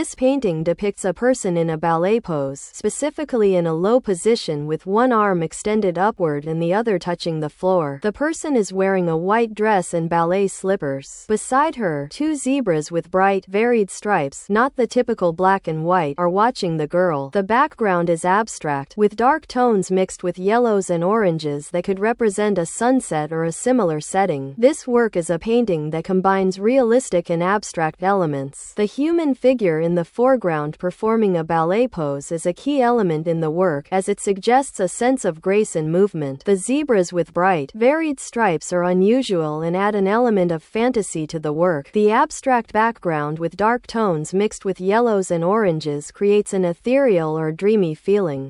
This painting depicts a person in a ballet pose, specifically in a low position with one arm extended upward and the other touching the floor. The person is wearing a white dress and ballet slippers. Beside her, two zebras with bright, varied stripes, not the typical black and white, are watching the girl. The background is abstract, with dark tones mixed with yellows and oranges that could represent a sunset or a similar setting. This work is a painting that combines realistic and abstract elements. The human figure in the foreground performing a ballet pose is a key element in the work, as it suggests a sense of grace and movement. The zebras with bright, varied stripes are unusual and add an element of fantasy to the work. The abstract background with dark tones mixed with yellows and oranges creates an ethereal or dreamy feeling.